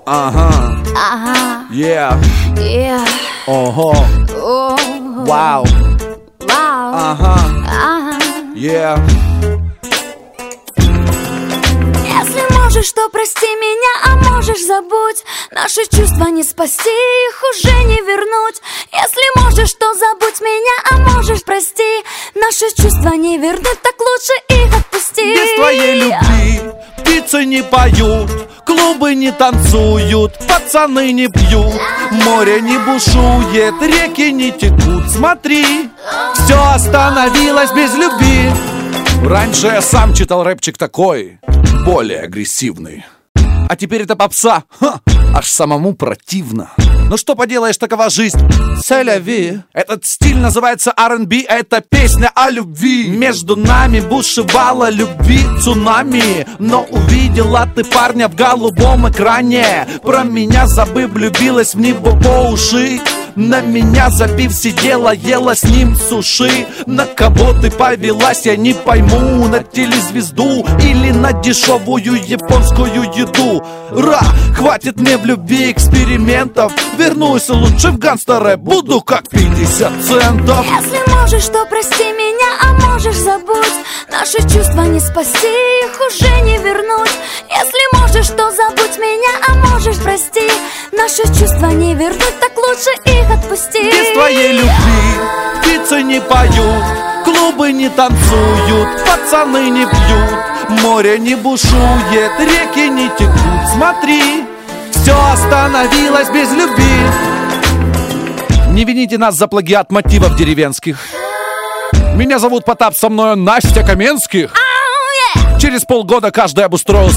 Ага. Yeah. Ого. Вау. Ага. Yeah. Если можешь, то прости меня, а можешь забудь. Наши чувства не спасти, их уже не вернуть. Если можешь, то забудь меня, а можешь прости. Наши чувства не вернуть, так лучше их отпусти. Без твоей любви птицы не поют, клубы не танцуют, пацаны не пьют, море не бушует, реки не текут. Смотри, все остановилось без любви. Раньше я сам читал рэпчик такой, более агрессивный. А теперь это попса, аж самому противно. Ну что поделаешь, такова жизнь. C'est la vie. Этот стиль называется R&B, это песня о любви. Между нами бушевала любви цунами, но увидела ты парня в голубом экране. Про меня забыв, влюбилась в него по уши. На меня забив сидела, ела с ним суши. На кого ты повелась, я не пойму. На телезвезду или на дешевую японскую еду. Хватит мне в любви экспериментов. Вернусь лучше в гангстера, буду как 50 центов. Если можешь, то прости меня, а можешь забудь. Наши чувства не спасти, их уже не вернуть. Если можешь, то забудь меня, а можешь прости. Наши чувства не вернуть, так лучше их отпусти. Без твоей любви птицы не поют, клубы не танцуют, пацаны не пьют, море не бушует, реки не текут. Смотри, все остановилось без любви. Не вините нас за плагиат мотивов деревенских. Меня зовут Потап, со мною Настя Каменских. Через полгода каждый обустроился